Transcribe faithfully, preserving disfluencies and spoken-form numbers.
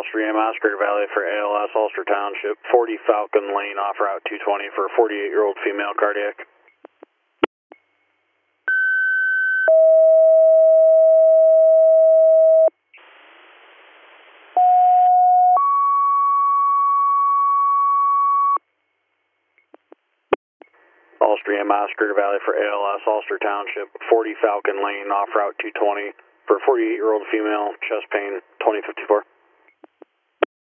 Ulster E M S, Greater Valley for A L S, Ulster Township, forty Falcon Lane, off route two twenty for forty-eight-year-old female cardiac. Ulster E M S, Greater Valley for A L S, Ulster Township, forty Falcon Lane, off route two twenty for forty-eight-year-old female, chest pain, twenty fifty-four.